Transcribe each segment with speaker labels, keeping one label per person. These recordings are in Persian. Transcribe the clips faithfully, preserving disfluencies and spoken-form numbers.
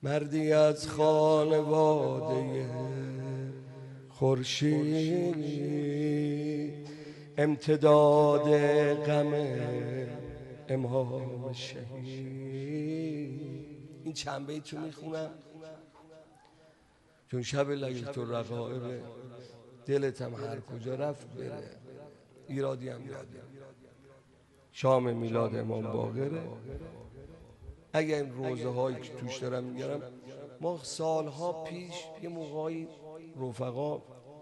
Speaker 1: مردی از خانواده خورشید، امتداد غم امام شهید. این چند بیتو میخونم چون شب لیلة الرغائب دلت هم هر کجا رفت بره، ایرادی هم نداره. شام میلاد امام باقره. اگر این روزه هایی که توش دارم میگرم، ما سالها پیش یه موقعی رفقا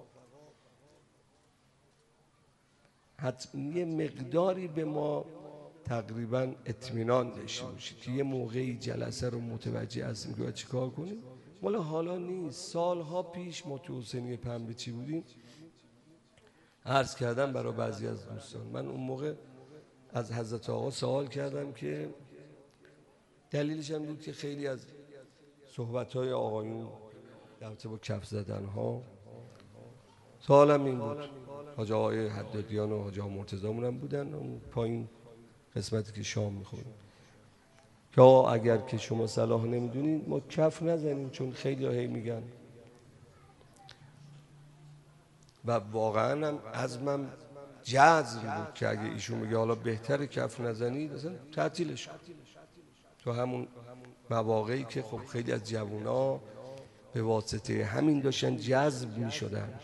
Speaker 1: حتما یه مقداری به ما تقریبا اطمینان داشته باشید که یه موقعی جلسه رو متوجه هستیم که باید چی کار کنیم. مال حالا نیست، سالها پیش ما تو حسینی پنبه چی بودیم عرض کردم برای بعضی از دوستان. من اون موقع از حضرت آقا سوال کردم که دلیلش هم بود که خیلی از صحبت‌های آقایون در رابطه با کف زدن‌ها سوالم این بود. حاج آقای حدادیان و حاج آقا مرتضی‌مون هم بودن اون پایین قسمتی که شام می‌خوریم که آقا اگر که شما صلاح نمی‌دونید ما کف نزنیم، چون خیلی هی میگن و واقعا هم عزمم جزم بود که اگه ایشون میگه حالا بهتره کف نزنید اصلا تعطیلش کن. تو همون مواقعی که خب خیلی از جوونا به واسطه همین داشتن جذب میشدن،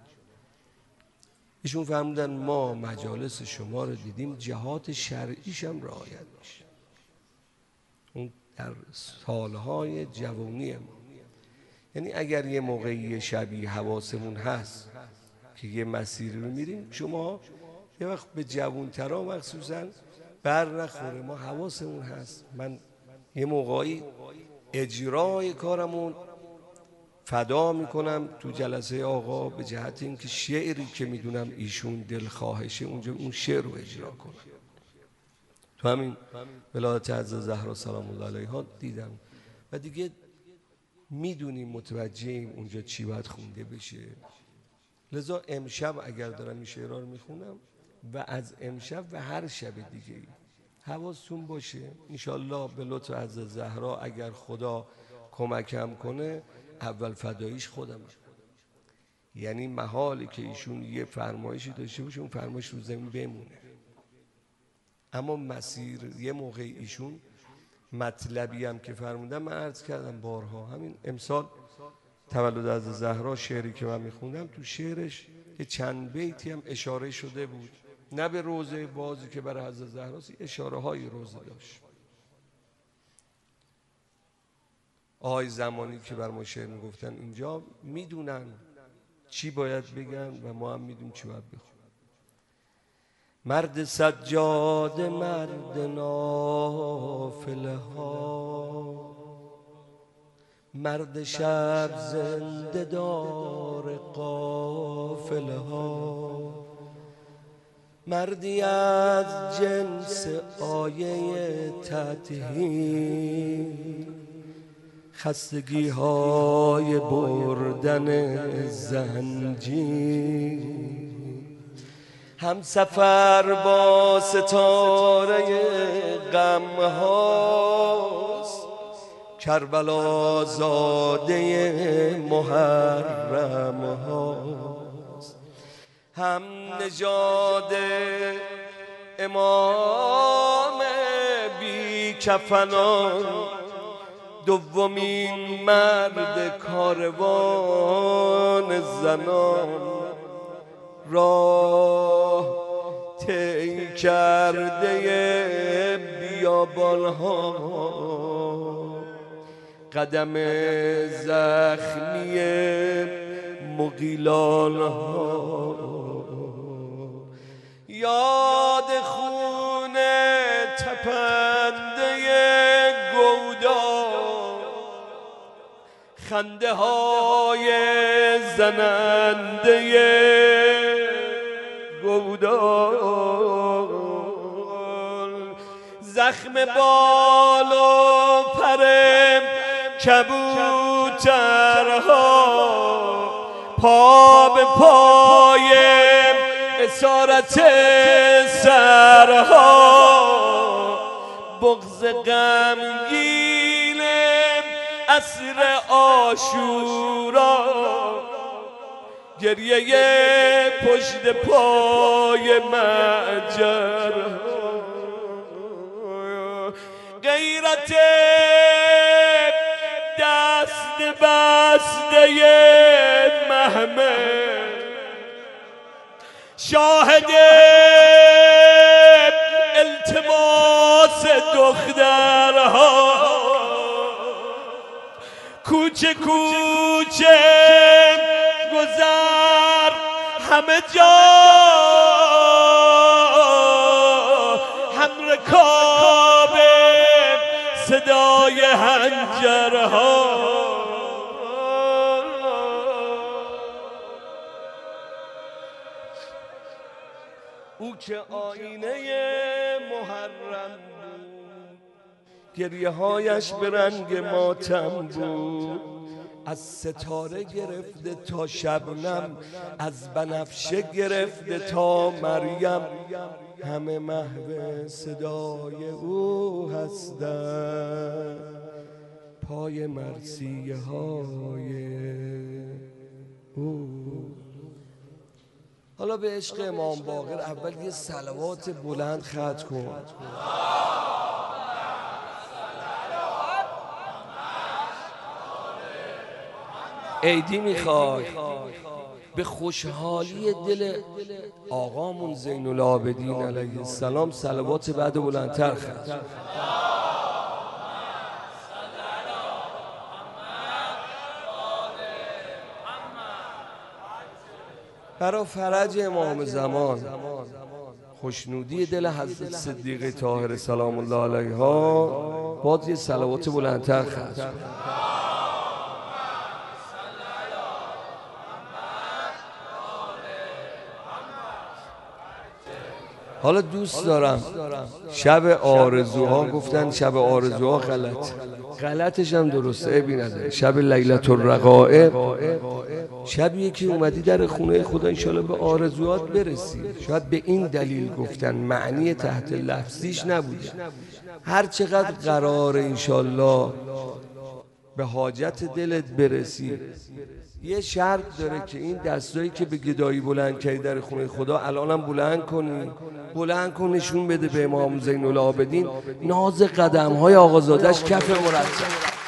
Speaker 1: ایشون فرمودن ما مجالس شما رو دیدیم جهات شرعیش هم رعایت میشه. اون در سالهای جوانی ما، یعنی اگر یه موقعی شبیه حواسمون هست که یه مسیری رو میریم، شما یه وقت به جوانترا مخصوصا بر نخوره، ما حواسمون هست. من یه موقعی اجرای کارمون فدا میکنم تو جلسه آقا به جهت اینکه شعری که میدونم ایشون دلخواهشه اونجا اون شعر رو اجرا کنم. تو همین ولایت حضرت زهرا سلام الله علیها دیدم و دیگه میدونیم متوجهیم اونجا چی باید خونده بشه. لذا امشب اگر دارم این شعرها رو میخونم و از امشب و هر شب دیگه ای حواستون باشه انشالله به لطف حضرت زهرا اگر خدا کمکم کنه اول فداییش خودم. یعنی محالی که ایشون یه فرمایشی داشته باشه اون فرمایش رو زمین بمونه، اما مسیر یه موقع ایشون مطلبی هم که فرمودن من عرض کردم بارها، همین امسال تولد از زهرا شعری که من میخوندم تو شعرش که چند بیتی هم اشاره شده بود، نه به روزه بازی که برای حضرت زهراست، اشاره های روزه داشت. آقای زمانی که بر ما شعر میگفتن اینجا میدونن چی باید بگن و ما هم میدونیم چی باید بخونیم. مرد سجاده مرد نافله ها، مرد شب زنده دار قافله ها، مردی از جنس آیه تطهیر، خستگی های بردن زنجیر، هم سفر با ستاره غم هاست، کربلا زاده محرم هاست، هم نژاد امام بی کفنان، دومین مرد کاروان زنان، راه طی کرده بیابان ها، قدم زخمی مغیلان ها، یاد خون تپنده گودا، خنده های زننده گودال، زخم بال و پر کبوترها، پا به پای اسارت سرها، بغض غمگین عصر عاشورا گریه پشت پای معجر غیرت دست بسته محمد شاهد التماس دخترها کوچه کوچه گذر همه جا هم رکاب صدای حنجرها او که آینه محرم بود گریه هایش به رنگ ماتم بود از ستاره گرفته تا شبنم از بنفشه گرفته تا مریم همه محو صدای او هستند پای مرثیه های او. حالا به عشق امام باقر اول یه صلوات بلند ختم کن. عیدی میخوای به خوشحالی دل آقامون زین العابدین علیه السلام صلوات بعد بلندتر ختم. برای فرج امام زمان خوشنودی دل حضرت صدیقه طاهره سلام الله علیها باید یه صلوات بلندتر ختم. حالا دوست دارم شب آرزوها گفتن شب آرزوها غلط غلطش هم درسته عیبی نداره. شب لیلة الرقائق شبیه که اومدی در خونه خدا انشالله به آرزوات برسی. شاید به این دلیل گفتن معنی تحت لفظیش نبوده. هر چقدر قرار انشالله به حاجت دلت برسی یه شرط داره که این دستایی که به گدایی بلند کردی در خونه خدا الانم بلند کنی بلند کن نشون بده به امام زین العابدین ناز قدم های آقازادش کف مرتب.